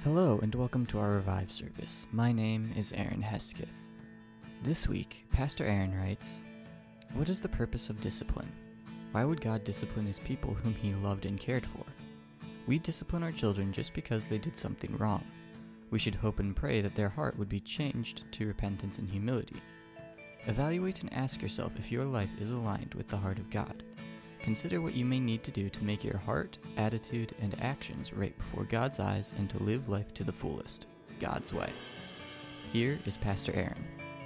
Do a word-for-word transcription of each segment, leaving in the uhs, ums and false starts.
Hello and welcome to our Revive service. My name is Aaron Hesketh. This week, Pastor Aaron writes, "What is the purpose of discipline? Why would God discipline his people whom he loved and cared for? We discipline our children just because they did something wrong. We should hope and pray that their heart would be changed to repentance and humility. Evaluate and ask yourself if your life is aligned with the heart of God. Consider what you may need to do to make your heart, attitude, and actions right before God's eyes and to live life to the fullest, God's way." Here is Pastor Aaron.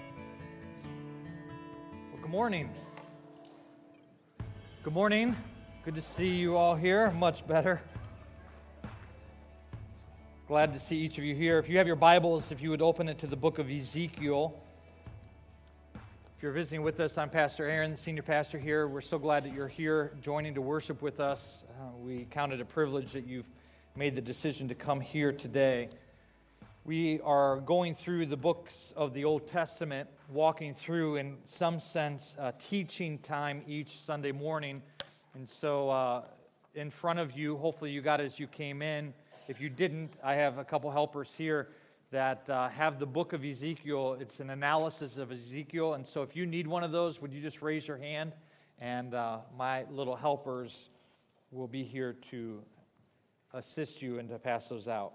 Well, good morning. Good morning. Good to see you all here. Much better. Glad to see each of you here. If you have your Bibles, if you would open it to the book of Ezekiel. If you're visiting with us, I'm Pastor Aaron, the senior pastor here. We're so glad that you're here joining to worship with us. Uh, we count it a privilege that you've made the decision to come here today. We are going through the books of the Old Testament, walking through, in some sense, uh, teaching time each Sunday morning. And so uh, in front of you, hopefully you got as you came in. If you didn't, I have a couple helpers here that uh, have the book of Ezekiel. It's an analysis of Ezekiel, and so if you need one of those, would you just raise your hand, and uh, my little helpers will be here to assist you and to pass those out.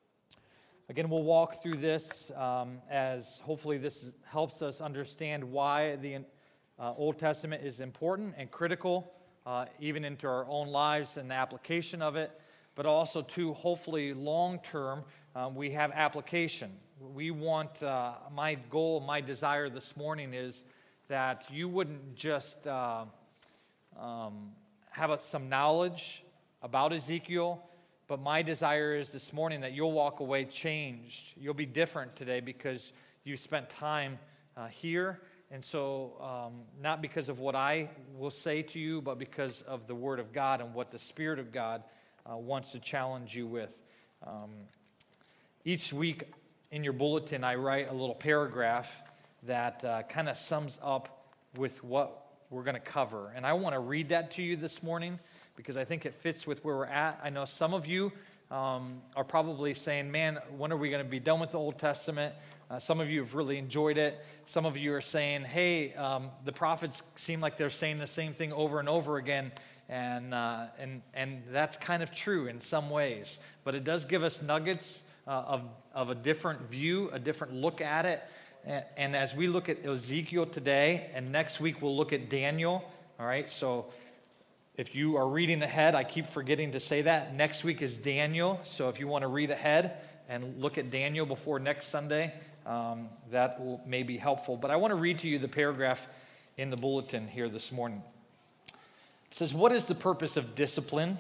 Again, we'll walk through this um, as hopefully this helps us understand why the uh, Old Testament is important and critical, uh, even into our own lives and the application of it, but also to hopefully long-term, um, we have application. We want, uh, my goal, my desire this morning is that you wouldn't just uh, um, have a, some knowledge about Ezekiel, but my desire is this morning that you'll walk away changed. You'll be different today because you spent time uh, here. And so, um, not because of what I will say to you, but because of the Word of God and what the Spirit of God Uh, wants to challenge you with. Um, each week in your bulletin, I write a little paragraph that uh, kind of sums up with what we're going to cover. And I want to read that to you this morning because I think it fits with where we're at. I know some of you um, are probably saying, man, when are we going to be done with the Old Testament? Uh, some of you have really enjoyed it. Some of you are saying, hey, um, the prophets seem like they're saying the same thing over and over again. And, uh, and and that's kind of true in some ways. But it does give us nuggets uh, of, of a different view, a different look at it. And, and as we look at Ezekiel today, and next week we'll look at Daniel, all right? So if you are reading ahead, I keep forgetting to say that. Next week is Daniel. So if you want to read ahead and look at Daniel before next Sunday, um, that will, may be helpful. But I want to read to you the paragraph in the bulletin here this morning. It says, "What is the purpose of discipline?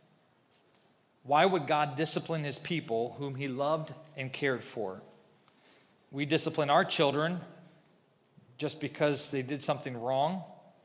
Why would God discipline his people whom he loved and cared for? We discipline our children just because they did something wrong.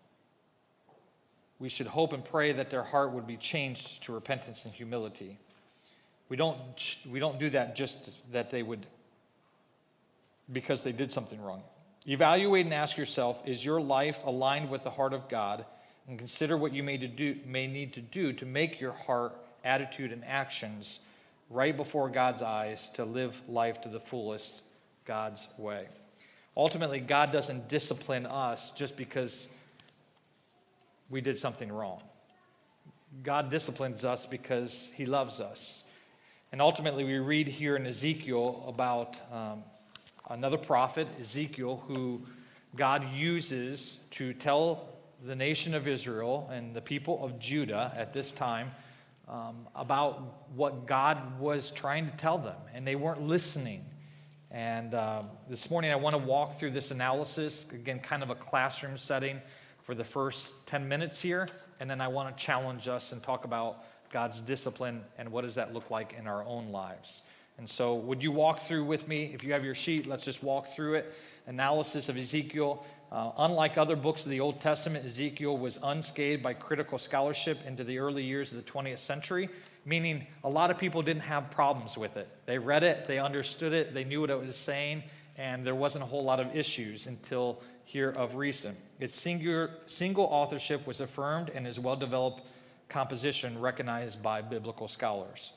We should hope and pray that their heart would be changed to repentance and humility. We don't, we don't do that just that they would, because they did something wrong. Evaluate and ask yourself, is your life aligned with the heart of God? And consider what you may, to do, may need to do to make your heart, attitude, and actions right before God's eyes to live life to the fullest God's way." Ultimately, God doesn't discipline us just because we did something wrong. God disciplines us because he loves us. And ultimately, we read here in Ezekiel about um, another prophet, Ezekiel, who God uses to tell the nation of Israel and the people of Judah at this time um, about what God was trying to tell them, and they weren't listening. And uh, this morning I want to walk through this analysis, again, kind of a classroom setting for the first ten minutes here, and then I want to challenge us and talk about God's discipline and what does that look like in our own lives. And so would you walk through with me? If you have your sheet, let's just walk through it. Analysis of Ezekiel. Uh, unlike other books of the Old Testament, Ezekiel was unscathed by critical scholarship into the early years of the twentieth century, meaning a lot of people didn't have problems with it. They read it, they understood it, they knew what it was saying, and there wasn't a whole lot of issues until here of recent. Its singular, single authorship was affirmed and his well-developed composition recognized by biblical scholars.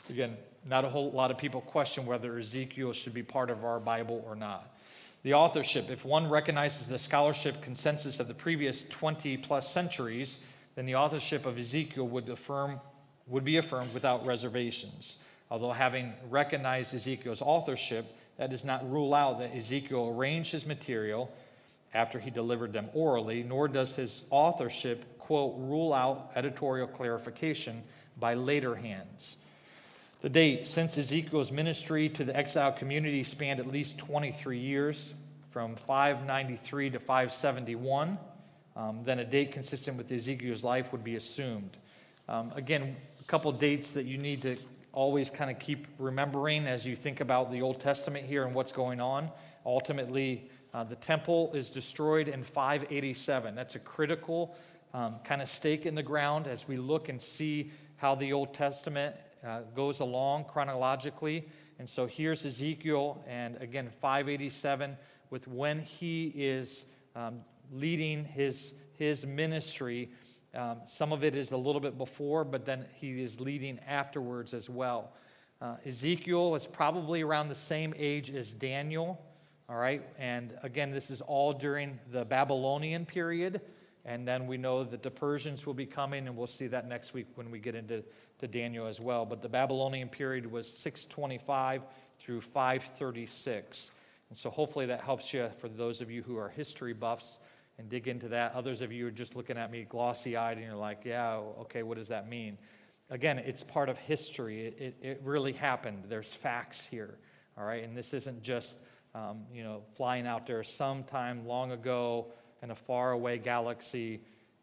Again, not a whole lot of people question whether Ezekiel should be part of our Bible or not. The authorship, if one recognizes the scholarship consensus of the previous twenty plus centuries, then the authorship of Ezekiel would affirm would be affirmed without reservations. Although having recognized Ezekiel's authorship, that does not rule out that Ezekiel arranged his material after he delivered them orally, nor does his authorship, quote, rule out editorial clarification by later hands. The date since Ezekiel's ministry to the exiled community spanned at least twenty-three years, from five ninety-three to five seventy-one. Um, then a date consistent with Ezekiel's life would be assumed. Um, again, a couple dates that you need to always kind of keep remembering as you think about the Old Testament here and what's going on. Ultimately, uh, the temple is destroyed in five eighty-seven. That's a critical um, kind of stake in the ground as we look and see how the Old Testament uh, goes along chronologically. And so here's Ezekiel, and again, five eighty-seven, with when he is um, leading his, his ministry. Um, some of it is a little bit before, but then he is leading afterwards as well. Uh, Ezekiel is probably around the same age as Daniel, all right? And again, this is all during the Babylonian period, and then we know that the Persians will be coming, and we'll see that next week when we get into to Daniel as well. But the Babylonian period was six twenty-five through five thirty-six. And so hopefully that helps you for those of you who are history buffs and dig into that. Others of you are just looking at me glossy-eyed and you're like, yeah, okay, what does that mean? Again, it's part of history. It, it, it really happened. There's facts here, all right? And this isn't just, um, you know, flying out there sometime long ago in a faraway galaxy.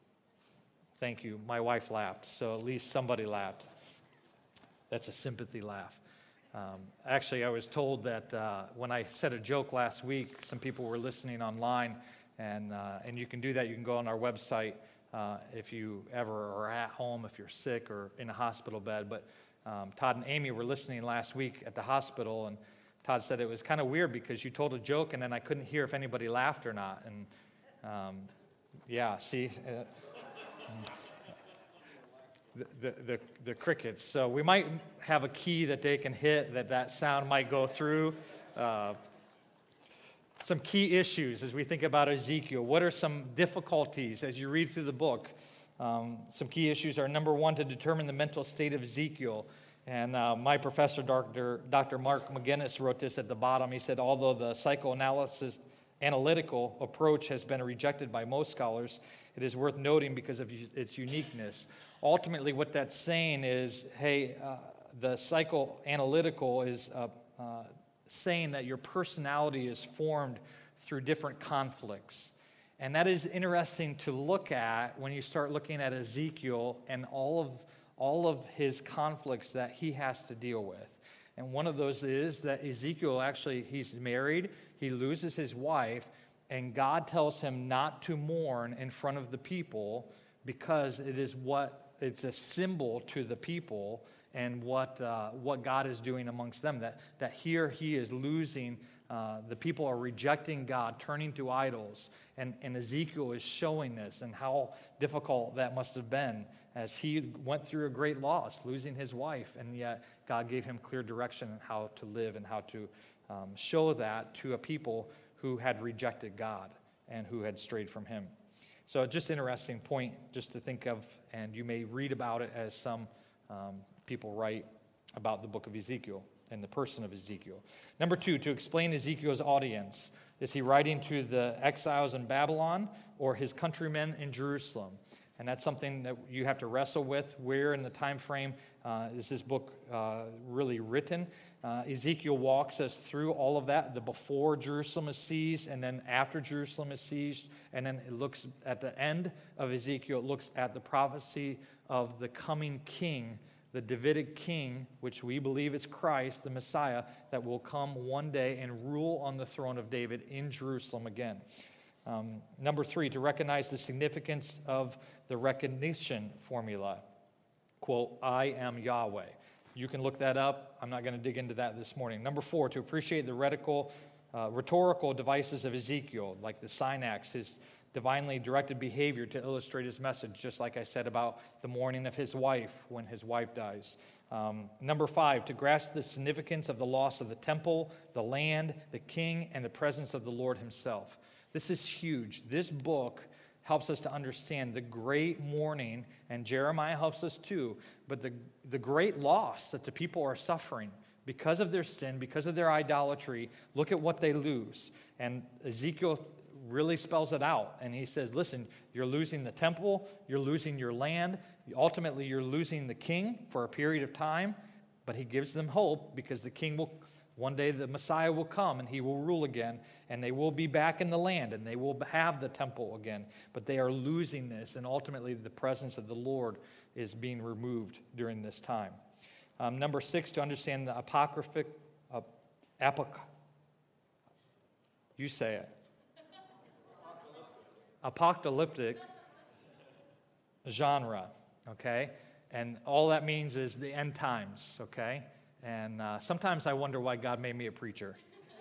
Thank you. My wife laughed, so at least somebody laughed. That's a sympathy laugh. Um, actually, I was told that uh, when I said a joke last week, some people were listening online. And uh, and you can do that. You can go on our website uh, if you ever are at home, if you're sick or in a hospital bed. But um, Todd and Amy were listening last week at the hospital, and Todd said it was kind of weird because you told a joke, and then I couldn't hear if anybody laughed or not. And um, yeah, see, uh, the, the the the crickets. So we might have a key that they can hit that that sound might go through. Uh, Some key issues as we think about Ezekiel. What are some difficulties as you read through the book? Um, some key issues are, number one, to determine the mental state of Ezekiel. And uh, my professor, Doctor Doctor Mark McGinnis, wrote this at the bottom. He said, although the psychoanalysis analytical approach has been rejected by most scholars, it is worth noting because of its uniqueness. Ultimately, what that's saying is, hey, uh, the psychoanalytical is uh, uh, saying that your personality is formed through different conflicts. And that is interesting to look at when you start looking at Ezekiel and all of all of his conflicts that he has to deal with. And one of those is that Ezekiel actually, he's married, he loses his wife, and God tells him not to mourn in front of the people because it is what it's a symbol to the people and what uh, what God is doing amongst them. That that here he is losing, uh, the people are rejecting God, turning to idols. And, and Ezekiel is showing this and how difficult that must have been as he went through a great loss, losing his wife. And yet God gave him clear direction on how to live and how to um, show that to a people who had rejected God and who had strayed from him. So just interesting point just to think of, and you may read about it as some um, people write about the book of Ezekiel and the person of Ezekiel. Number two, to explain Ezekiel's audience. Is he writing to the exiles in Babylon or his countrymen in Jerusalem? And that's something that you have to wrestle with. Where in the time frame uh, is this book uh, really written? Uh, Ezekiel walks us through all of that, the before Jerusalem is seized and then after Jerusalem is seized. And then it looks at the end of Ezekiel, it looks at the prophecy of the coming king, the Davidic king, which we believe is Christ, the Messiah, that will come one day and rule on the throne of David in Jerusalem again. Um, number three, to recognize the significance of the recognition formula. Quote, I am Yahweh. You can look that up. I'm not going to dig into that this morning. Number four, to appreciate the rhetorical, uh, rhetorical devices of Ezekiel, like the synax, his divinely directed behavior to illustrate his message, just like I said about the mourning of his wife when his wife dies. Um, number five, to grasp the significance of the loss of the temple, the land, the king, and the presence of the Lord himself. This is huge. This book helps us to understand the great mourning, and Jeremiah helps us too, but the, the great loss that the people are suffering because of their sin, because of their idolatry. Look at what they lose. And Ezekiel really spells it out. And he says, listen, you're losing the temple, you're losing your land, ultimately you're losing the king for a period of time, but he gives them hope because the king will, one day the Messiah will come and he will rule again, and they will be back in the land and they will have the temple again. But they are losing this, and ultimately the presence of the Lord is being removed during this time. Um, number six, to understand the apocryphic, uh, apoc- you say it. Apocalyptic genre, okay? And all that means is the end times, okay? And uh, sometimes I wonder why God made me a preacher.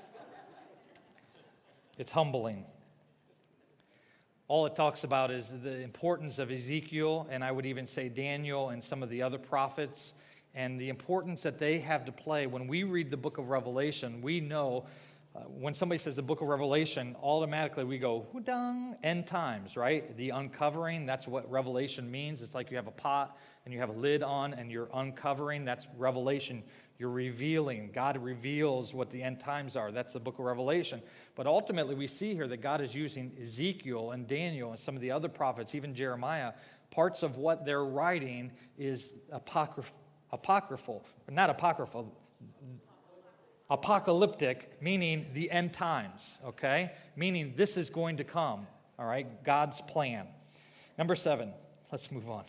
It's humbling. All it talks about is the importance of Ezekiel, and I would even say Daniel and some of the other prophets, and the importance that they have to play. When we read the book of Revelation, we know Uh, when somebody says the book of Revelation, automatically we go, who-dung, end times, right? The uncovering, that's what Revelation means. It's like you have a pot and you have a lid on and you're uncovering. That's Revelation. You're revealing. God reveals what the end times are. That's the book of Revelation. But ultimately we see here that God is using Ezekiel and Daniel and some of the other prophets, even Jeremiah. Parts of what they're writing is apocryph- apocryphal, not apocryphal, apocalyptic, meaning the end times, okay? Meaning this is going to come, all right? God's plan. Number seven, let's move on.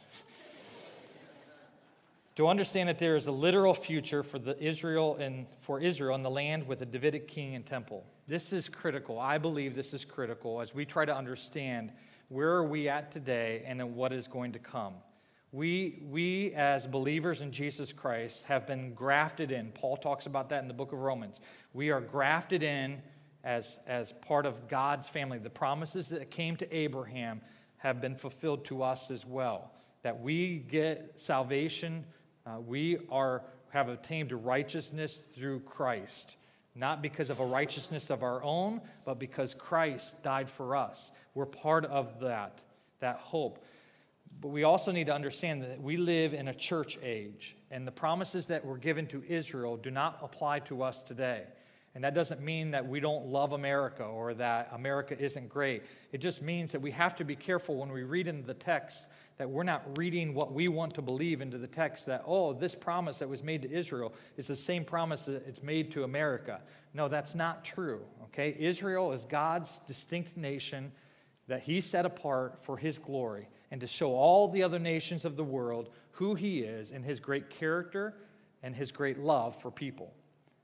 To understand that there is a literal future for the Israel and for Israel in the land with a Davidic king and temple. This is critical. I believe this is critical as we try to understand where are we at today and then what is going to come. We, we as believers in Jesus Christ have been grafted in. Paul talks about that in the book of Romans. We are grafted in as, as part of God's family. The promises that came to Abraham have been fulfilled to us as well. That we get salvation, uh, we are have obtained righteousness through Christ. Not because of a righteousness of our own, but because Christ died for us. We're part of that, that hope. But we also need to understand that we live in a church age, and the promises that were given to Israel do not apply to us today. And that doesn't mean that we don't love America or that America isn't great. It just means that we have to be careful when we read into the text that we're not reading what we want to believe into the text, that, oh, this promise that was made to Israel is the same promise that it's made to America. No, that's not true, okay? Israel is God's distinct nation that he set apart for his glory, and to show all the other nations of the world who he is and his great character and his great love for people.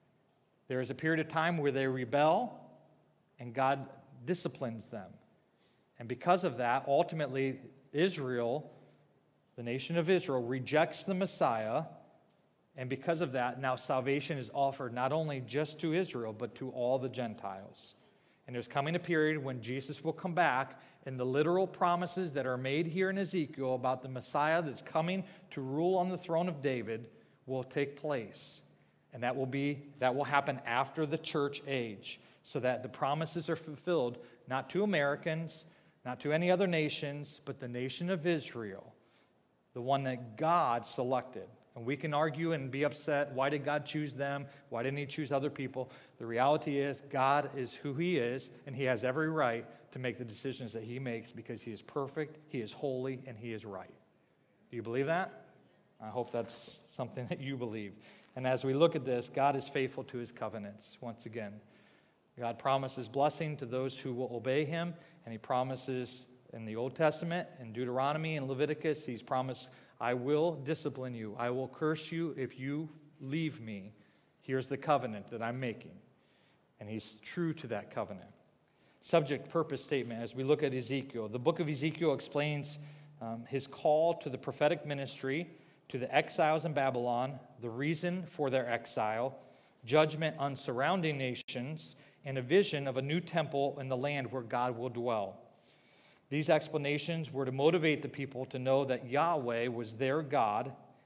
There is a period of time where they rebel, and God disciplines them. And because of that, ultimately, Israel, the nation of Israel, rejects the Messiah, and because of that, now salvation is offered not only just to Israel, but to all the Gentiles. And there's coming a period when Jesus will come back, and the literal promises that are made here in Ezekiel about the Messiah that's coming to rule on the throne of David will take place. And that will be that will happen after the church age, so that the promises are fulfilled not to Americans, not to any other nations, but the nation of Israel, the one that God selected. And we can argue and be upset, why did God choose them? Why didn't he choose other people? The reality is God is who he is, and he has every right to make the decisions that he makes because he is perfect, he is holy, and he is right. Do you believe that? I hope that's something that you believe. And as we look at this, God is faithful to his covenants once again. God promises blessing to those who will obey him, and he promises in the Old Testament, in Deuteronomy and Leviticus, he's promised, I will discipline you. I will curse you if you leave me. Here's the covenant that I'm making. And he's true to that covenant. Subject, purpose statement as we look at Ezekiel. The book of Ezekiel explains um, his call to the prophetic ministry, to the exiles in Babylon, the reason for their exile, judgment on surrounding nations, and a vision of a new temple in the land where God will dwell. These explanations were to motivate the people to know that Yahweh was their God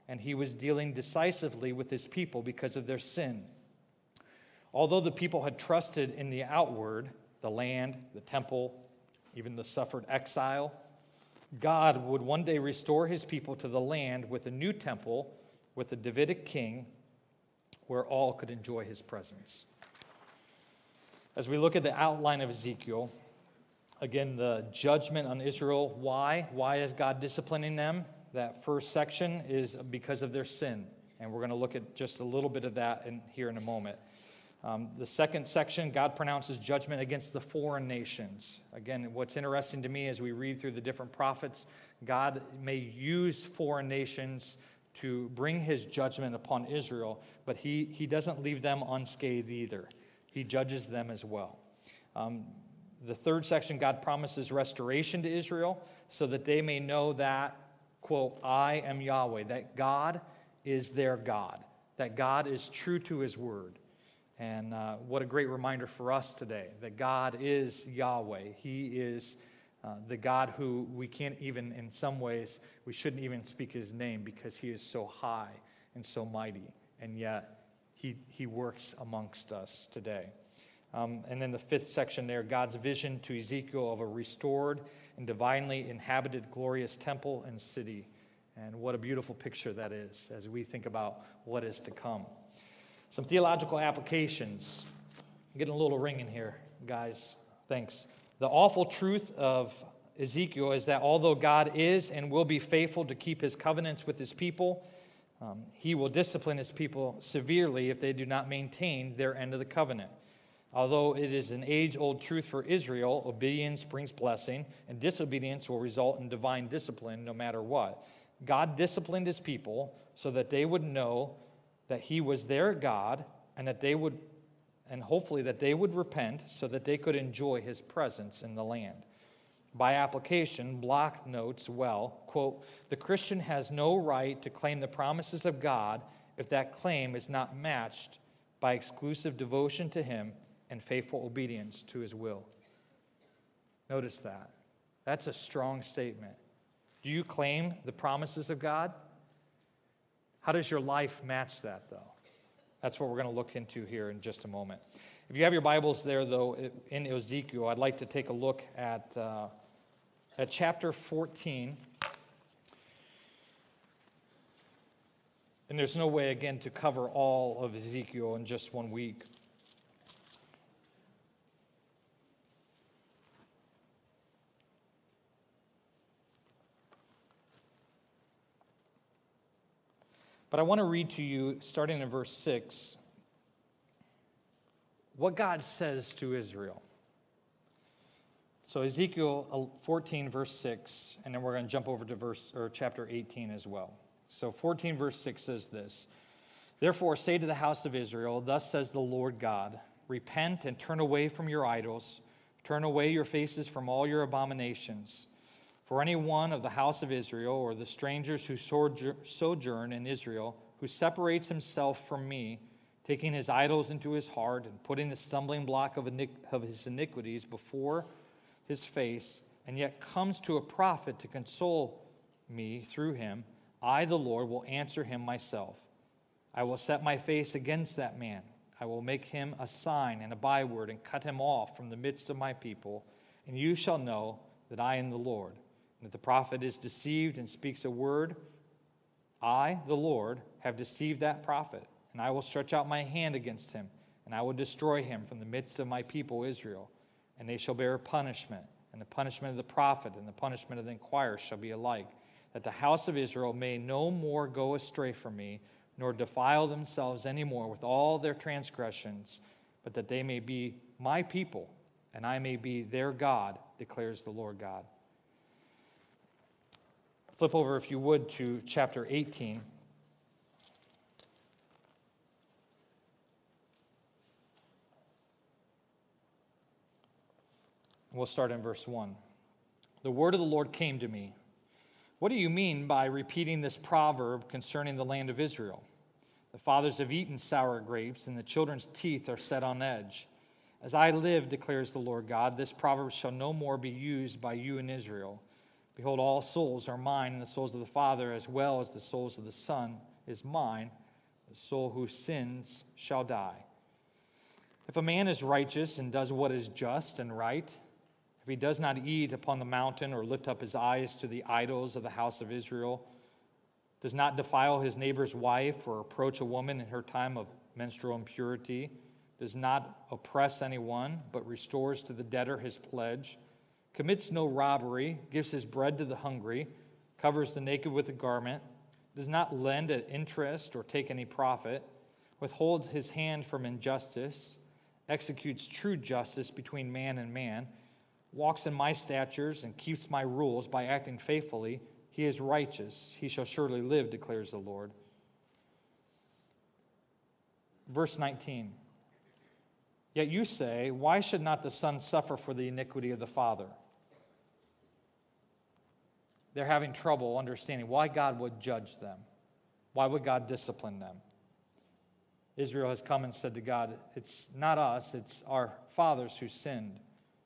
and he was dealing decisively with his people because of their sin. Although the people had trusted in the outward, the land, the temple, even the suffered exile, God would one day restore his people to the land with a new temple, with a Davidic king, where all could enjoy his presence. As we look at the outline of Ezekiel, again, the judgment on Israel. Why? Why is God disciplining them? That first section is because of their sin. And we're going to look at just a little bit of that in, here in a moment. Um, the second section, God pronounces judgment against the foreign nations. Again, what's interesting to me as we read through the different prophets, God may use foreign nations to bring his judgment upon Israel, but he, he doesn't leave them unscathed either. He judges them as well. Um, the third section, God promises restoration to Israel so that they may know that, quote, I am Yahweh, that God is their God, that God is true to his word. And uh, what a great reminder for us today, that God is Yahweh. He is uh, the God who we can't even, in some ways, we shouldn't even speak his name because he is so high and so mighty. And yet, he, he works amongst us today. Um, and then the fifth section there, God's vision to Ezekiel of a restored and divinely inhabited glorious temple and city. And what a beautiful picture that is as we think about what is to come. Some theological applications. I'm getting a little ring in here, guys. Thanks. The awful truth of Ezekiel is that although God is and will be faithful to keep his covenants with his people, um, he will discipline his people severely if they do not maintain their end of the covenant. Although it is an age-old truth for Israel, obedience brings blessing, and disobedience will result in divine discipline no matter what. God disciplined his people so that they would know that he was their God, and that they would, and hopefully that they would repent so that they could enjoy his presence in the land. By application, Block notes well, quote, the Christian has no right to claim the promises of God if that claim is not matched by exclusive devotion to him and faithful obedience to his will. Notice that. That's a strong statement. Do you claim the promises of God? How does your life match that, though? That's what we're going to look into here in just a moment. If you have your Bibles there, though, in Ezekiel, I'd like to take a look at, uh, at chapter fourteen. And there's no way, again, to cover all of Ezekiel in just one week. But I want to read to you, starting in verse six, what God says to Israel. So Ezekiel fourteen, verse six, and then we're going to jump over to verse or chapter eighteen as well. So fourteen, verse six says this, therefore say to the house of Israel, thus says the Lord God, repent and turn away from your idols, turn away your faces from all your abominations. For any one of the house of Israel, or the strangers who sojourn in Israel, who separates himself from me, taking his idols into his heart, and putting the stumbling block of, iniqu- of his iniquities before his face, and yet comes to a prophet to console me through him, I, the Lord, will answer him myself. I will set my face against that man. I will make him a sign and a byword, and cut him off from the midst of my people, and you shall know that I am the Lord. And if the prophet is deceived and speaks a word, I, the Lord, have deceived that prophet, and I will stretch out my hand against him, and I will destroy him from the midst of my people Israel. And they shall bear punishment, and the punishment of the prophet and the punishment of the inquirer shall be alike, that the house of Israel may no more go astray from me, nor defile themselves any more with all their transgressions, but that they may be my people, and I may be their God, declares the Lord God. Flip over, if you would, to chapter eighteen. We'll start in verse one. The word of the Lord came to me. What do you mean by repeating this proverb concerning the land of Israel? The fathers have eaten sour grapes, and the children's teeth are set on edge. As I live, declares the Lord God, this proverb shall no more be used by you in Israel. Behold, all souls are mine, and the souls of the Father, as well as the souls of the Son, is mine. The soul who sins shall die. If a man is righteous and does what is just and right, if he does not eat upon the mountain or lift up his eyes to the idols of the house of Israel, does not defile his neighbor's wife or approach a woman in her time of menstrual impurity, does not oppress anyone, but restores to the debtor his pledge, commits no robbery, gives his bread to the hungry, covers the naked with a garment, does not lend at interest or take any profit, withholds his hand from injustice, executes true justice between man and man, walks in my statutes and keeps my rules by acting faithfully, he is righteous. He shall surely live, declares the Lord. Verse nineteen. Yet you say, why should not the Son suffer for the iniquity of the Father? They're having trouble understanding why God would judge them. Why would God discipline them? Israel has come and said to God, it's not us, it's our fathers who sinned.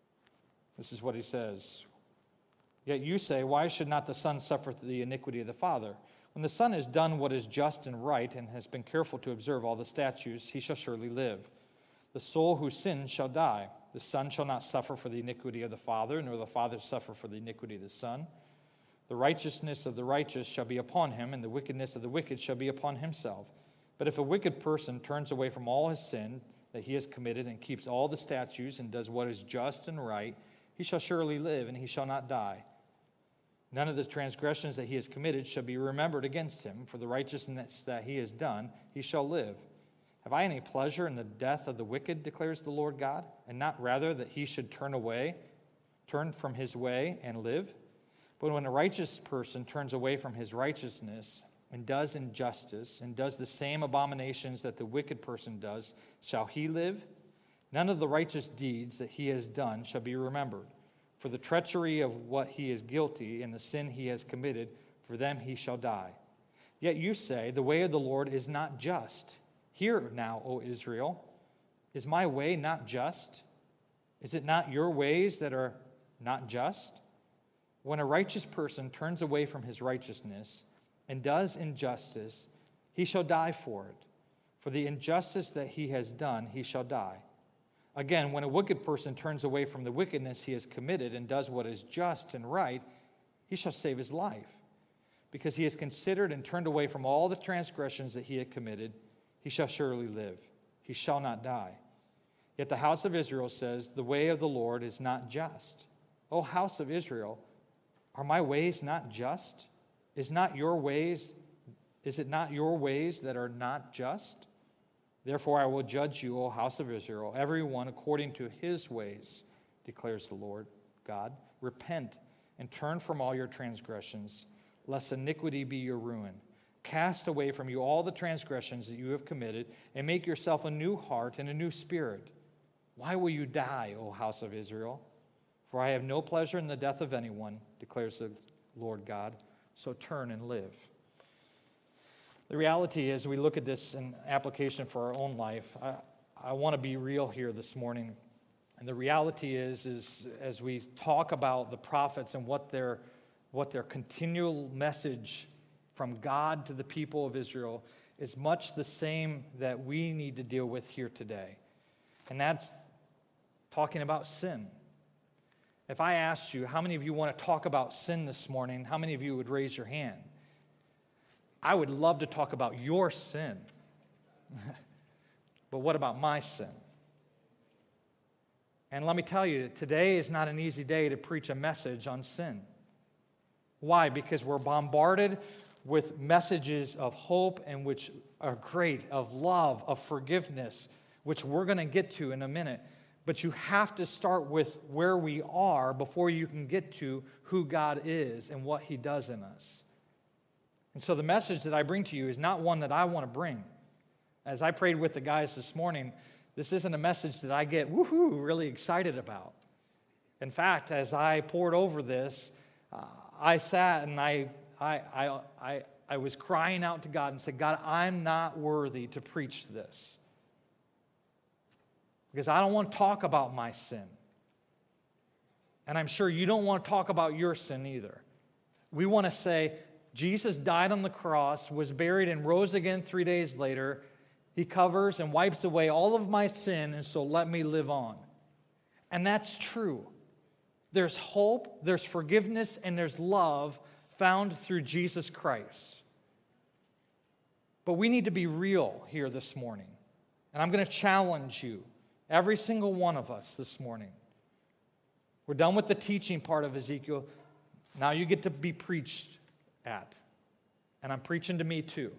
This is what he says. Yet you say, why should not the Son suffer the iniquity of the Father? When the Son has done what is just and right and has been careful to observe all the statutes, he shall surely live. The soul who sins shall die. The Son shall not suffer for the iniquity of the Father, nor the Father suffer for the iniquity of the Son. The righteousness of the righteous shall be upon him, and the wickedness of the wicked shall be upon himself. But if a wicked person turns away from all his sin that he has committed and keeps all the statutes and does what is just and right, he shall surely live, and he shall not die. None of the transgressions that he has committed shall be remembered against him. For the righteousness that he has done, he shall live. Have I any pleasure in the death of the wicked, declares the Lord God, and not rather that he should turn away, turn from his way and live? But when a righteous person turns away from his righteousness and does injustice and does the same abominations that the wicked person does, shall he live? None of the righteous deeds that he has done shall be remembered. For the treachery of what he is guilty and the sin he has committed, for them he shall die. Yet you say, the way of the Lord is not just. Hear now, O Israel, is my way not just? Is it not your ways that are not just? When a righteous person turns away from his righteousness and does injustice, he shall die for it. For the injustice that he has done, he shall die. Again, when a wicked person turns away from the wickedness he has committed and does what is just and right, he shall save his life. Because he has considered and turned away from all the transgressions that he had committed, he shall surely live. He shall not die. Yet the house of Israel says, the way of the Lord is not just. O house of Israel, are my ways not just? Is not your ways, is it not your ways that are not just? Therefore I will judge you, O house of Israel, every one according to his ways, declares the Lord God. Repent and turn from all your transgressions, lest iniquity be your ruin. Cast away from you all the transgressions that you have committed, and make yourself a new heart and a new spirit. Why will you die, O house of Israel? For I have no pleasure in the death of anyone, declares the Lord God. So turn and live. The reality is, we look at this in application for our own life. I, I want to be real here this morning. And the reality is, is as we talk about the prophets and what their, what their continual message from God to the people of Israel is much the same that we need to deal with here today. And that's talking about sin. If I asked you, how many of you want to talk about sin this morning, how many of you would raise your hand? I would love to talk about your sin. But what about my sin? And let me tell you, today is not an easy day to preach a message on sin. Why? Because we're bombarded with messages of hope and which are great, of love, of forgiveness, which we're going to get to in a minute. But you have to start with where we are before you can get to who God is and what he does in us. And so the message that I bring to you is not one that I want to bring. As I prayed with the guys this morning, this isn't a message that I get woohoo really excited about. In fact, as I poured over this, uh, I sat and I, I, I, I, I was crying out to God and said, God, I'm not worthy to preach this. Because I don't want to talk about my sin. And I'm sure you don't want to talk about your sin either. We want to say, Jesus died on the cross, was buried, and rose again three days later. He covers and wipes away all of my sin, and so let me live on. And that's true. There's hope, there's forgiveness, and there's love found through Jesus Christ. But we need to be real here this morning. And I'm going to challenge you, every single one of us this morning. We're done with the teaching part of Ezekiel. Now you get to be preached at. And I'm preaching to me too.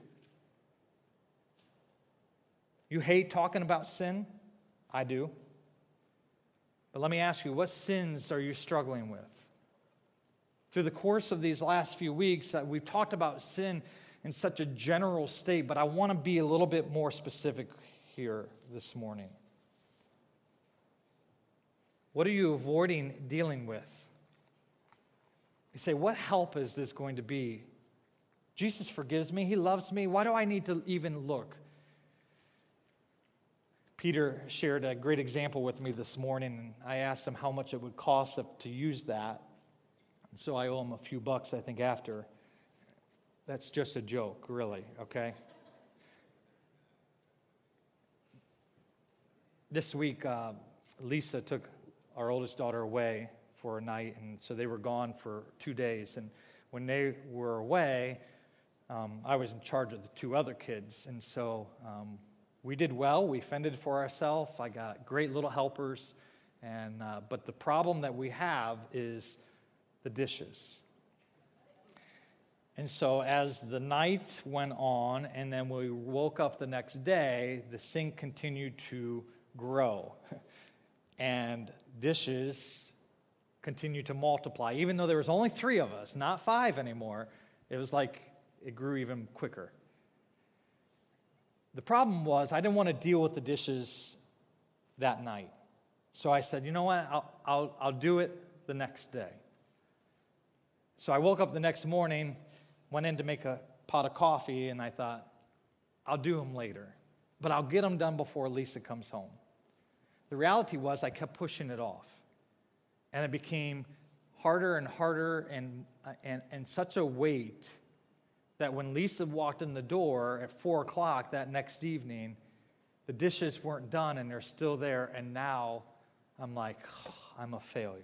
You hate talking about sin? I do. But let me ask you, what sins are you struggling with? Through the course of these last few weeks, uh, we've talked about sin in such a general state, but I want to be a little bit more specific here this morning. What are you avoiding dealing with? You say, what help is this going to be? Jesus forgives me. He loves me. Why do I need to even look? Peter shared a great example with me this morning, and I asked him how much it would cost to use that. And so I owe him a few bucks, I think, after. That's just a joke, really, okay? This week, uh, Lisa took our oldest daughter away for a night, and so they were gone for two days. And when they were away, um, I was in charge of the two other kids, and so um, we did well. We fended for ourselves. I got great little helpers, and uh, but the problem that we have is the dishes. And so as the night went on, and then we woke up the next day, the sink continued to grow, and dishes continued to multiply. Even though there was only three of us, not five anymore, it was like it grew even quicker. The problem was I didn't want to deal with the dishes that night. So I said, you know what, I'll, I'll, I'll do it the next day. So I woke up the next morning, went in to make a pot of coffee, and I thought, I'll do them later, but I'll get them done before Lisa comes home. The reality was I kept pushing it off, and it became harder and harder and, and, and such a weight that when Lisa walked in the door at four o'clock that next evening, the dishes weren't done and they're still there, and now I'm like, oh, I'm a failure.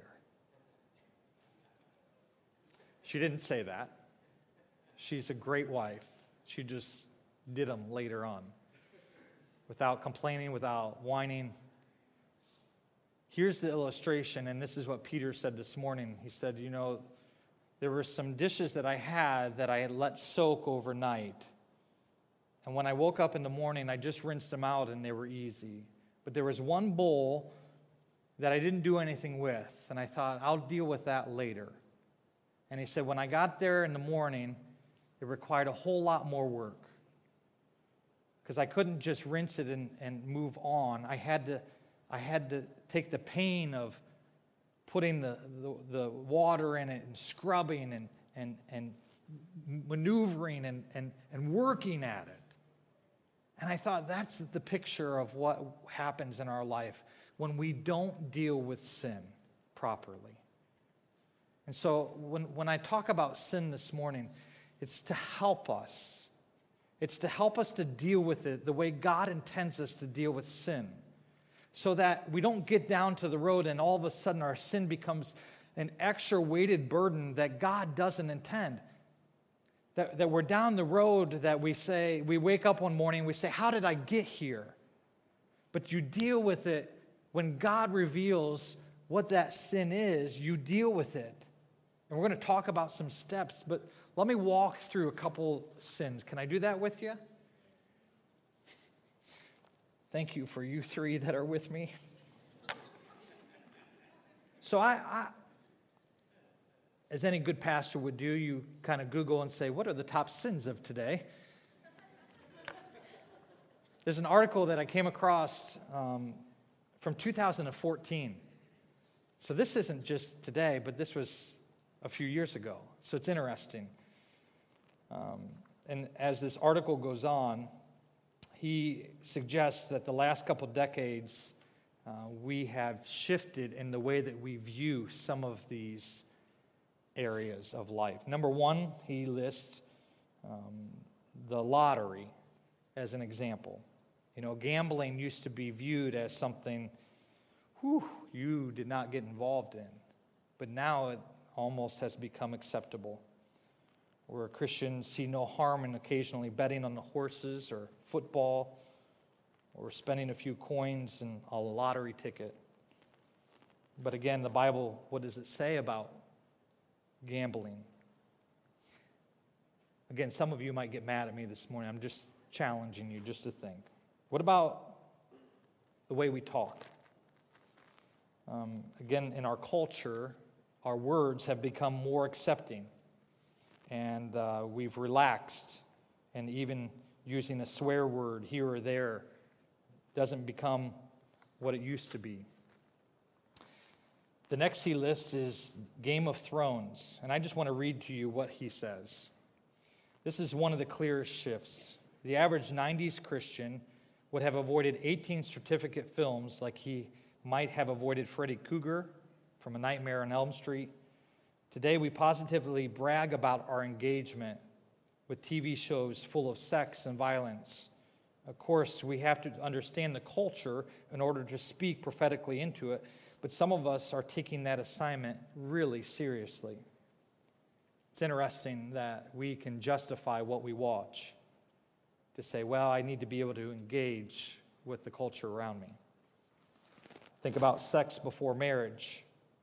She didn't say that. She's a great wife. She just did them later on without complaining, without whining. Here's the illustration, and this is what Peter said this morning. He said, you know, there were some dishes that I had that I had let soak overnight. And when I woke up in the morning, I just rinsed them out and they were easy. But there was one bowl that I didn't do anything with, and I thought, I'll deal with that later. And he said, when I got there in the morning, it required a whole lot more work because I couldn't just rinse it and, and move on. I had to, I had to take the pain of putting the, the, the water in it and scrubbing and, and, and maneuvering and, and, and working at it. And I thought that's the picture of what happens in our life when we don't deal with sin properly. And so when, when I talk about sin this morning, it's to help us. It's to help us to deal with it the way God intends us to deal with sin, so that we don't get down to the road and all of a sudden our sin becomes an extra weighted burden that God doesn't intend. That, that we're down the road that we say, we wake up one morning and we say, how did I get here? But you deal with it when God reveals what that sin is, you deal with it. And we're going to talk about some steps, but let me walk through a couple sins. Can I do that with you? Thank you for you three that are with me. So I, I, as any good pastor would do, you kind of Google and say, what are the top sins of today? There's an article that I came across um, from two thousand fourteen. So this isn't just today, but this was a few years ago. So it's interesting. Um, and as this article goes on, he suggests that the last couple decades, uh, we have shifted in the way that we view some of these areas of life. Number one, he lists um, the lottery as an example. You know, gambling used to be viewed as something whew, you did not get involved in, but now it almost has become acceptable, where Christians see no harm in occasionally betting on the horses or football or spending a few coins in a lottery ticket. But again, the Bible, what does it say about gambling? Again, some of you might get mad at me this morning. I'm just challenging you just to think. What about the way we talk? Um, again, in our culture, our words have become more accepting, and uh, we've relaxed, and even using a swear word here or there doesn't become what it used to be. The next he lists is Game of Thrones, and I just want to read to you what he says. This is one of the clearest shifts. The average nineties Christian would have avoided eighteen certificate films like he might have avoided Freddy Krueger from A Nightmare on Elm Street. Today we positively brag about our engagement with T V shows full of sex and violence. Of course, we have to understand the culture in order to speak prophetically into it, but some of us are taking that assignment really seriously. It's interesting that we can justify what we watch to say, well, I need to be able to engage with the culture around me. Think about sex before marriage,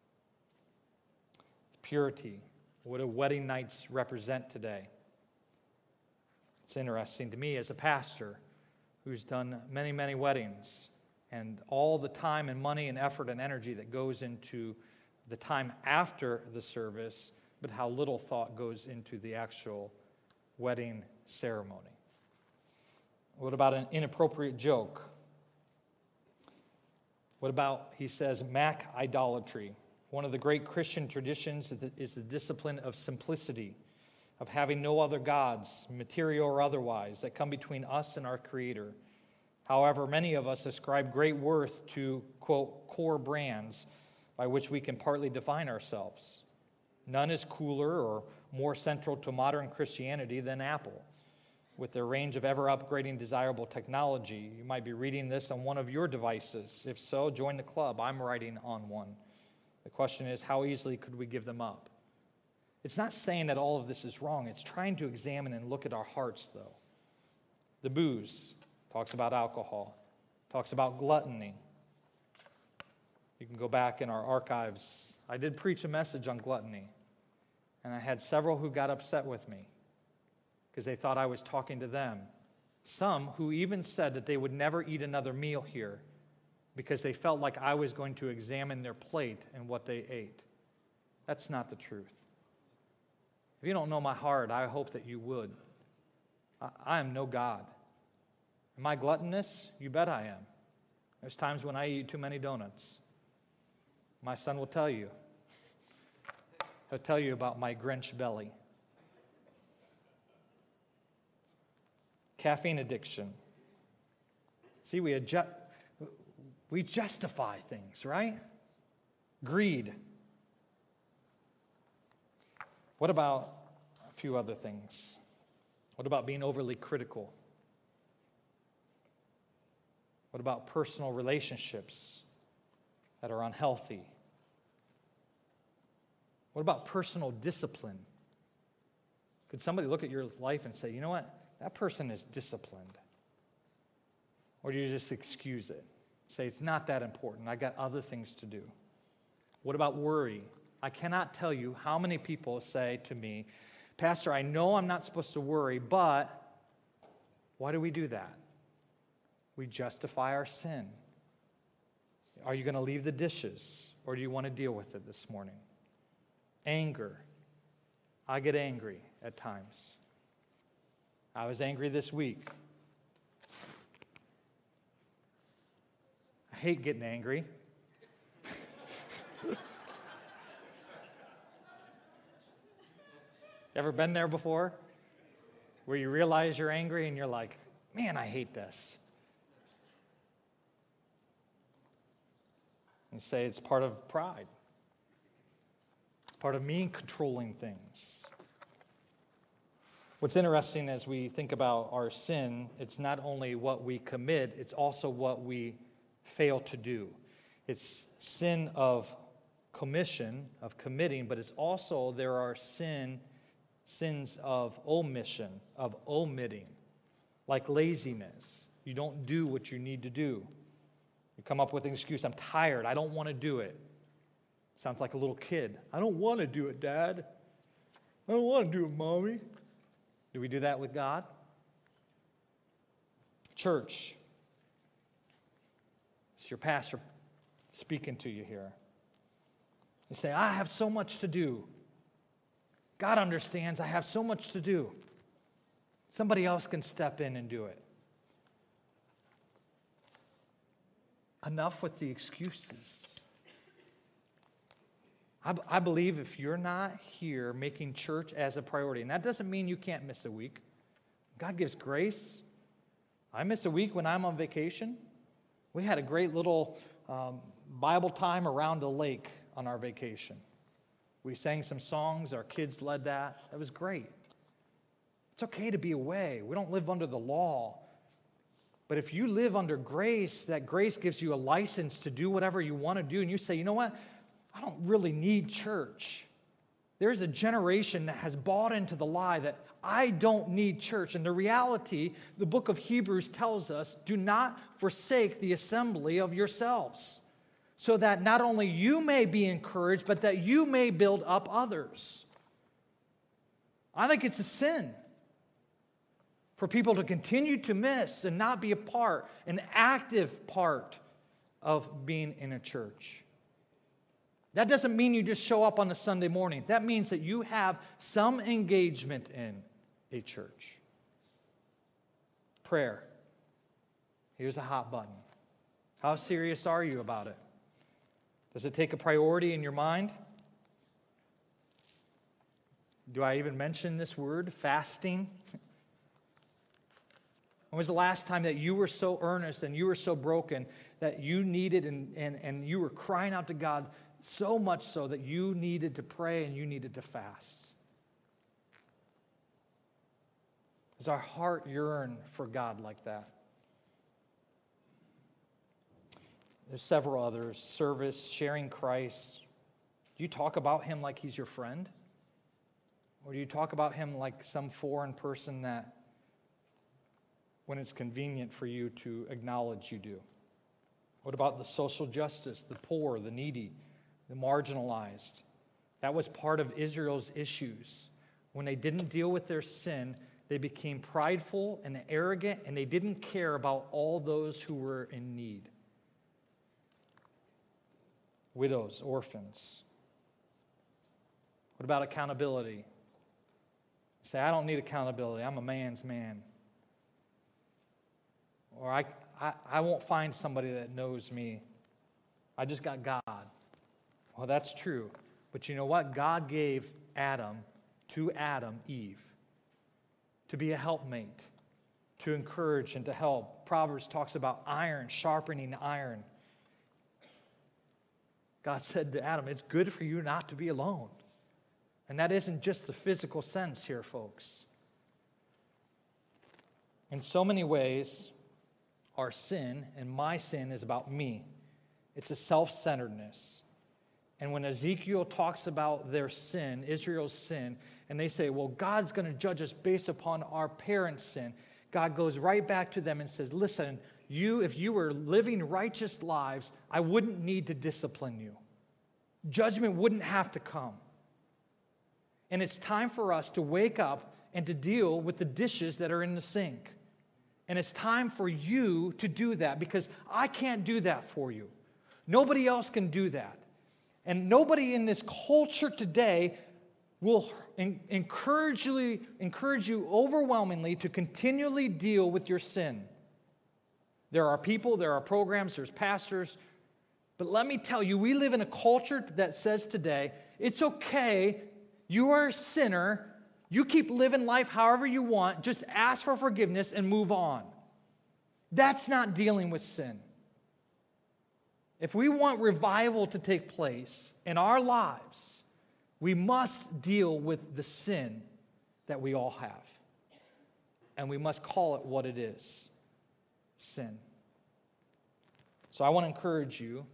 purity. What do wedding nights represent today? It's interesting to me as a pastor who's done many, many weddings, and all the time and money and effort and energy that goes into the time after the service, but how little thought goes into the actual wedding ceremony. What about an inappropriate joke? What about, he says, Mac idolatry? One of the great Christian traditions is the discipline of simplicity, of having no other gods, material or otherwise, that come between us and our Creator. However, many of us ascribe great worth to, quote, core brands by which we can partly define ourselves. None is cooler or more central to modern Christianity than Apple, with their range of ever-upgrading desirable technology. You might be reading this on one of your devices. If so, join the club. I'm writing on one. The question is, how easily could we give them up? It's not saying that all of this is wrong. It's trying to examine and look at our hearts, though. The booze talks about alcohol, talks about gluttony. You can go back in our archives. I did preach a message on gluttony, and I had several who got upset with me because they thought I was talking to them. Some who even said that they would never eat another meal here because they felt like I was going to examine their plate and what they ate. That's not the truth. If you don't know my heart, I hope that you would. I, I am no God. Am I gluttonous? You bet I am. There's times when I eat too many donuts. My son will tell you. He'll tell you about my Grinch belly. Caffeine addiction. See, we adjust, we justify things, right? Greed. What about a few other things? What about being overly critical? What about personal relationships that are unhealthy? What about personal discipline? Could somebody look at your life and say, you know what? That person is disciplined. Or do you just excuse it? Say, it's not that important. I got other things to do. What about worry? I cannot tell you how many people say to me, Pastor, I know I'm not supposed to worry, but why do we do that? We justify our sin. Are you going to leave the dishes, or do you want to deal with it this morning? Anger. I get angry at times. I was angry this week. I hate getting angry. Ever been there before? Where you realize you're angry and you're like, man, I hate this. And you say it's part of pride. It's part of me controlling things. What's interesting as we think about our sin, it's not only what we commit, it's also what we fail to do. It's sin of commission, of committing, but it's also there are sin, sins of omission, of omitting, like laziness. You don't do what you need to do. You come up with an excuse, I'm tired, I don't want to do it. Sounds like a little kid. I don't want to do it, Dad. I don't want to do it, Mommy. Do we do that with God? Church, it's your pastor speaking to you here. You say, I have so much to do. God understands I have so much to do. Somebody else can step in and do it. Enough with the excuses. I, I believe if you're not here making church as a priority, and that doesn't mean you can't miss a week. God gives grace. I miss a week when I'm on vacation. We had a great little um, Bible time around the lake on our vacation. We sang some songs. Our kids led that. It was great. It's okay to be away. We don't live under the law. But if you live under grace, that grace gives you a license to do whatever you want to do, and you say, you know what? I don't really need church. There's a generation that has bought into the lie that I don't need church. And the reality, the book of Hebrews tells us, do not forsake the assembly of yourselves, so that not only you may be encouraged, but that you may build up others. I think it's a sin for people to continue to miss and not be a part, an active part of being in a church. That doesn't mean you just show up on a Sunday morning. That means that you have some engagement in a church. Prayer. Here's a hot button. How serious are you about it? Does it take a priority in your mind? Do I even mention this word, fasting? When was the last time that you were so earnest and you were so broken that you needed and, and, and you were crying out to God so much so that you needed to pray and you needed to fast? Does our heart yearn for God like that? There's several others. Service, sharing Christ. Do you talk about him like he's your friend? Or do you talk about him like some foreign person that, when it's convenient for you to acknowledge, you do? What about the social justice, the poor, the needy, the marginalized? That was part of Israel's issues. When they didn't deal with their sin, they became prideful and arrogant, and they didn't care about all those who were in need. Widows, orphans. What about accountability? You say, I don't need accountability. I'm a man's man. Or I, I, I won't find somebody that knows me. I just got God. Well, that's true. But you know what? God gave Adam, to Adam, Eve, to be a helpmate, to encourage and to help. Proverbs talks about iron sharpening iron. God said to Adam, it's good for you not to be alone. And that isn't just the physical sense here, folks. In so many ways, our sin, and my sin, is about me. It's a self-centeredness. And when Ezekiel talks about their sin, Israel's sin, and they say, well, God's going to judge us based upon our parents' sin, God goes right back to them and says, listen, you, if you were living righteous lives, I wouldn't need to discipline you. Judgment wouldn't have to come. And it's time for us to wake up and to deal with the dishes that are in the sink. And it's time for you to do that, because I can't do that for you. Nobody else can do that. And nobody in this culture today will encourage you, encourage you overwhelmingly to continually deal with your sin. There are people, there are programs, there's pastors. But let me tell you, we live in a culture that says today, it's okay, you are a sinner, you keep living life however you want, just ask for forgiveness and move on. That's not dealing with sin. If we want revival to take place in our lives, We must deal with the sin that we all have. And we must call it what it is, sin. So I want to encourage you,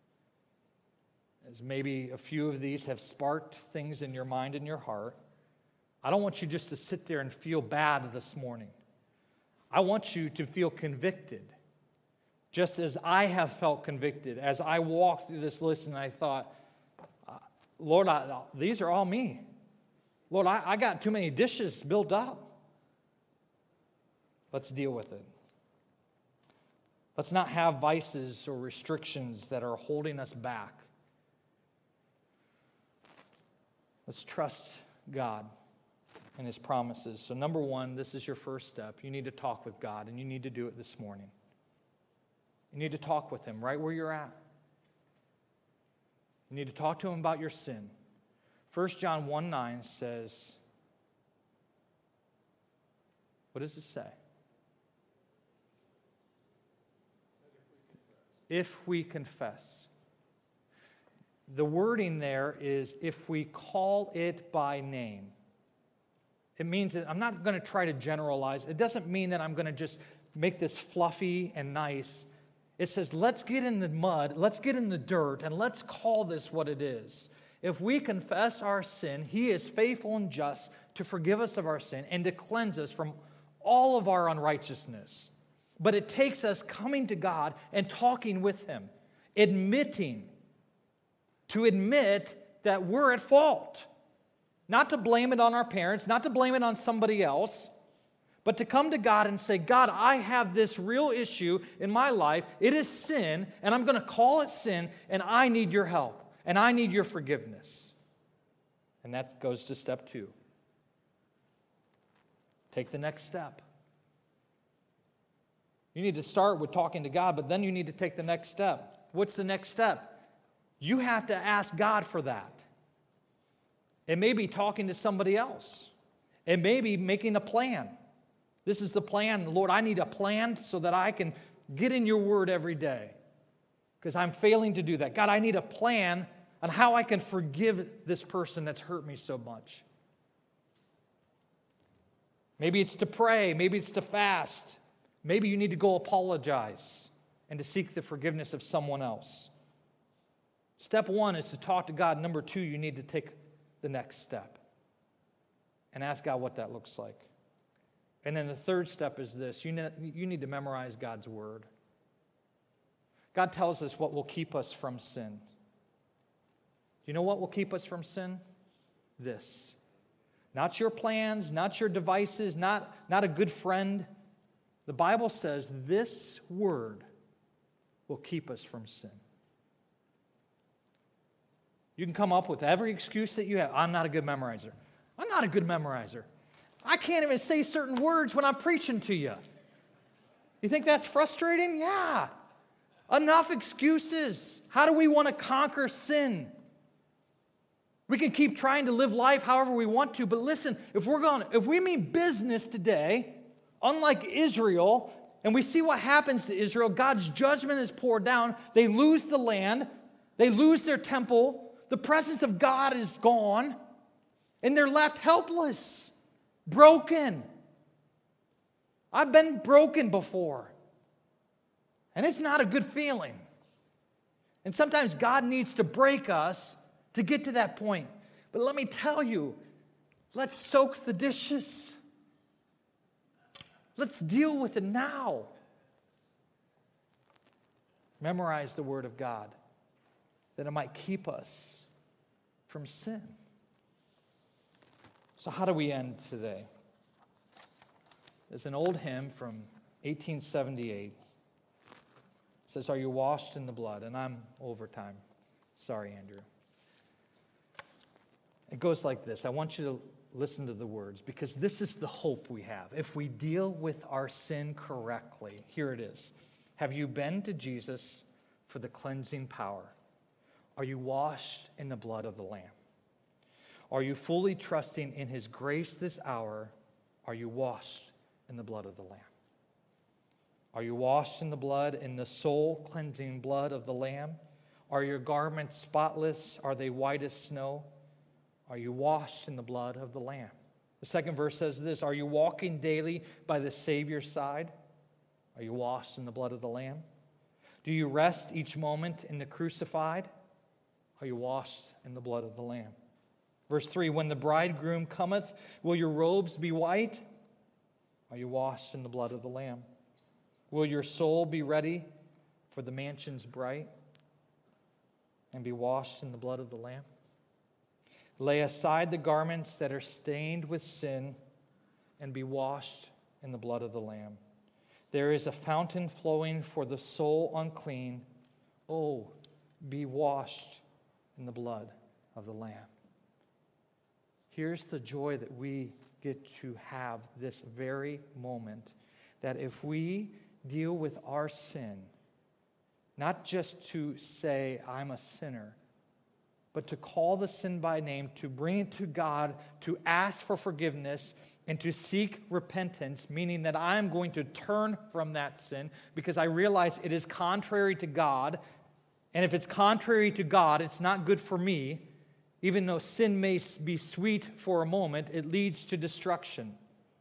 as maybe a few of these have sparked things in your mind and your heart, I don't want you just to sit there and feel bad this morning. I want you to feel convicted, just as I have felt convicted as I walked through this list and I thought, Lord, I, these are all me. Lord, I, I got too many dishes built up. Let's deal with it. Let's not have vices or restrictions that are holding us back. Let's trust God and His promises. So number one, this is your first step. You need to talk with God, and you need to do it this morning. You need to talk with Him right where you're at. You need to talk to Him about your sin. First John one nine says, what does it say? If we confess. The wording there is if we call it by name. It means that I'm not going to try to generalize. It doesn't mean that I'm going to just make this fluffy and nice. It says, let's get in the mud, let's get in the dirt, and let's call this what it is. If we confess our sin, He is faithful and just to forgive us of our sin and to cleanse us from all of our unrighteousness. But it takes us coming to God and talking with Him, admitting, to admit that we're at fault. Not to blame it on our parents, not to blame it on somebody else, but to come to God and say, God, I have this real issue in my life. It is sin, and I'm going to call it sin, and I need your help, and I need your forgiveness. And that goes to step two. Take the next step. You need to start with talking to God, but then you need to take the next step. What's the next step? You have to ask God for that. It may be talking to somebody else. It may be making a plan. This is the plan. Lord, I need a plan so that I can get in your word every day because I'm failing to do that. God, I need a plan on how I can forgive this person that's hurt me so much. Maybe it's to pray. Maybe it's to fast. Maybe you need to go apologize and to seek the forgiveness of someone else. Step one is to talk to God. Number two, you need to take the next step and ask God what that looks like. And then the third step is this. You need, you need to memorize God's word. God tells us what will keep us from sin. You know what will keep us from sin? This. Not your plans, not your devices, not, not a good friend. The Bible says this word will keep us from sin. You can come up with every excuse that you have. I'm not a good memorizer. I'm not a good memorizer. I can't even say certain words when I'm preaching to you. You think that's frustrating? Yeah. Enough excuses. How do we want to conquer sin? We can keep trying to live life however we want to, but listen, if we're going, if we mean business today, unlike Israel, and we see what happens to Israel, God's judgment is poured down. They lose the land. They lose their temple. The presence of God is gone. And they're left helpless, broken. I've been broken before. And it's not a good feeling. And sometimes God needs to break us to get to that point. But let me tell you, let's soak the dishes. Let's deal with it now. Memorize the Word of God, that it might keep us from sin. So how do we end today? There's an old hymn from eighteen seventy-eight. It says, "Are you washed in the blood?" And I'm over time. Sorry, Andrew. It goes like this. I want you to listen to the words because this is the hope we have. If we deal with our sin correctly, here it is. Have you been to Jesus for the cleansing power? Are you washed in the blood of the Lamb? Are you fully trusting in His grace this hour? Are you washed in the blood of the Lamb? Are you washed in the blood, in the soul-cleansing blood of the Lamb? Are your garments spotless? Are they white as snow? Are you washed in the blood of the Lamb? The second verse says this, are you walking daily by the Savior's side? Are you washed in the blood of the Lamb? Do you rest each moment in the crucified? Are you washed in the blood of the Lamb? Verse three, when the bridegroom cometh, will your robes be white? Are you washed in the blood of the Lamb? Will your soul be ready for the mansions bright and be washed in the blood of the Lamb? Lay aside the garments that are stained with sin and be washed in the blood of the Lamb. There is a fountain flowing for the soul unclean. Oh, be washed in the blood of the Lamb. Here's the joy that we get to have this very moment, that if we deal with our sin, not just to say, I'm a sinner, but to call the sin by name, to bring it to God, to ask for forgiveness, and to seek repentance, meaning that I'm going to turn from that sin because I realize it is contrary to God. And if it's contrary to God, it's not good for me. Even though sin may be sweet for a moment, it leads to destruction.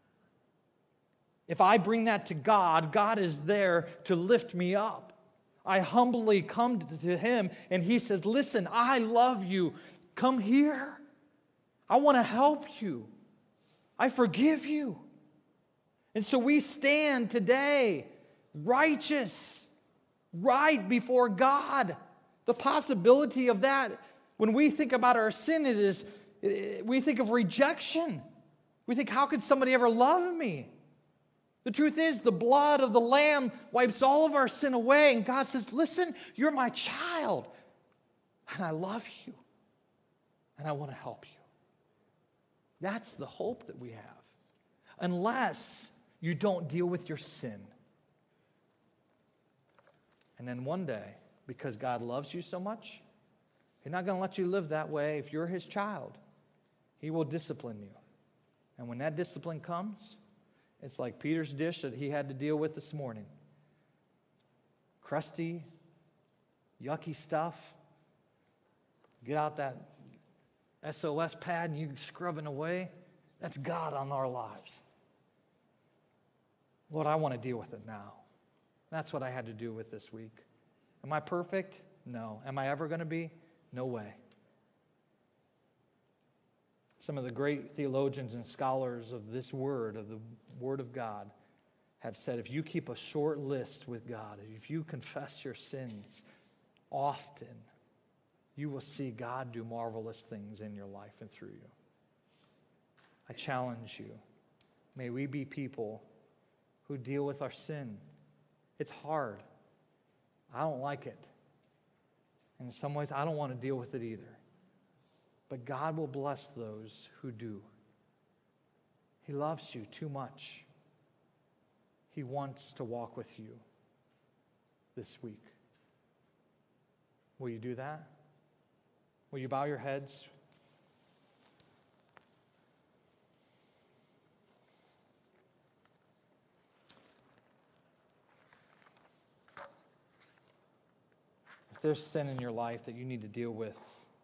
If I bring that to God, God is there to lift me up. I humbly come to Him, and He says, listen, I love you. Come here. I want to help you. I forgive you. And so we stand today righteous, right before God. The possibility of that, when we think about our sin, it is, we think of rejection. We think, how could somebody ever love me? The truth is, the blood of the Lamb wipes all of our sin away, and God says, listen, you're my child, and I love you, and I want to help you. That's the hope that we have. Unless you don't deal with your sin. And then one day, because God loves you so much, He's not going to let you live that way. If you're His child, He will discipline you. And when that discipline comes, it's like Peter's dish that he had to deal with this morning. Crusty, yucky stuff. Get out that S O S pad and you're scrubbing away. That's God on our lives. Lord, I want to deal with it now. That's what I had to do with this week. Am I perfect? No. Am I ever going to be? No way. Some of the great theologians and scholars of this word, of the Word of God, have said if you keep a short list with God, if you confess your sins often, you will see God do marvelous things in your life and through you. I challenge you. May we be people who deal with our sin. It's hard. I don't like it. And in some ways, I don't want to deal with it either. But God will bless those who do. He loves you too much. He wants to walk with you this week. Will you do that? Will you bow your heads? If there's sin in your life that you need to deal with,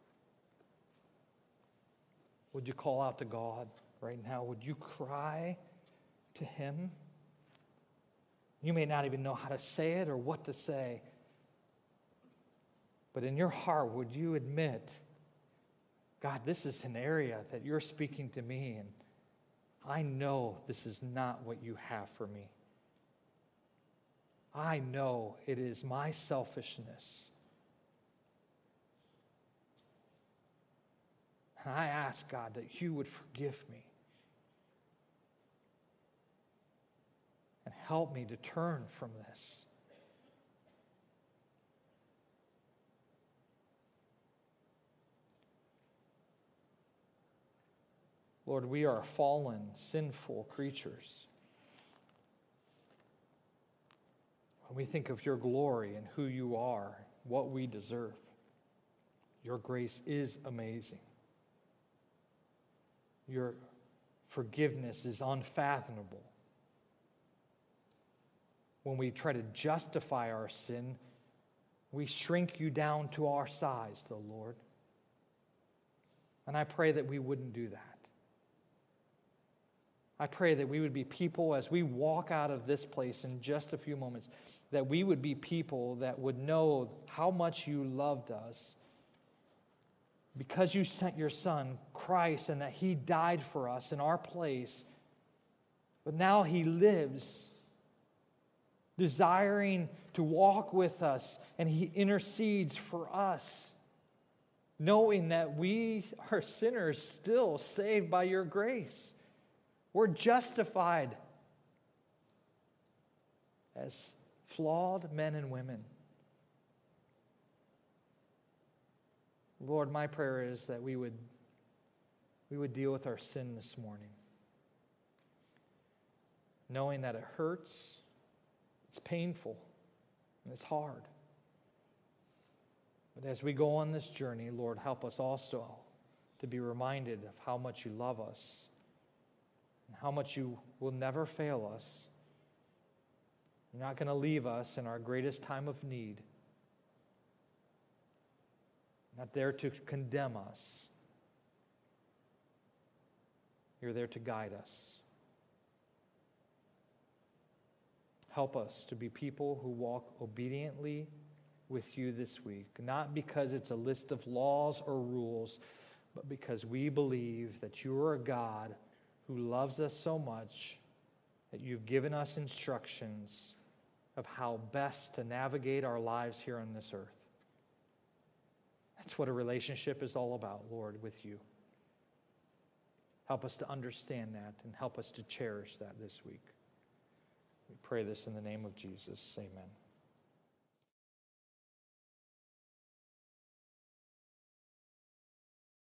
would you call out to God right now? Would you cry to Him? You may not even know how to say it or what to say. But in your heart, would you admit, God, this is an area that you're speaking to me, and I know this is not what you have for me. I know it is my selfishness. And I ask, God, that you would forgive me and help me to turn from this. Lord, we are fallen, sinful creatures. When we think of your glory and who you are, what we deserve, your grace is amazing. Your forgiveness is unfathomable. When we try to justify our sin, we shrink you down to our size, though, Lord. And I pray that we wouldn't do that. I pray that we would be people, as we walk out of this place in just a few moments, that we would be people that would know how much you loved us because you sent your Son, Christ, and that He died for us in our place. But now He lives, desiring to walk with us, and He intercedes for us, knowing that we are sinners still saved by your grace. We're justified as flawed men and women. Lord, my prayer is that we would, we would deal with our sin this morning, knowing that it hurts, it's painful, and it's hard. But as we go on this journey, Lord, help us also to be reminded of how much you love us and how much you will never fail us. You're not going to leave us in our greatest time of need. Not there to condemn us. You're there to guide us. Help us to be people who walk obediently with you this week, not because it's a list of laws or rules, but because we believe that you are a God who loves us so much that you've given us instructions of how best to navigate our lives here on this earth. That's what a relationship is all about, Lord, with you. Help us to understand that and help us to cherish that this week. We pray this in the name of Jesus. Amen.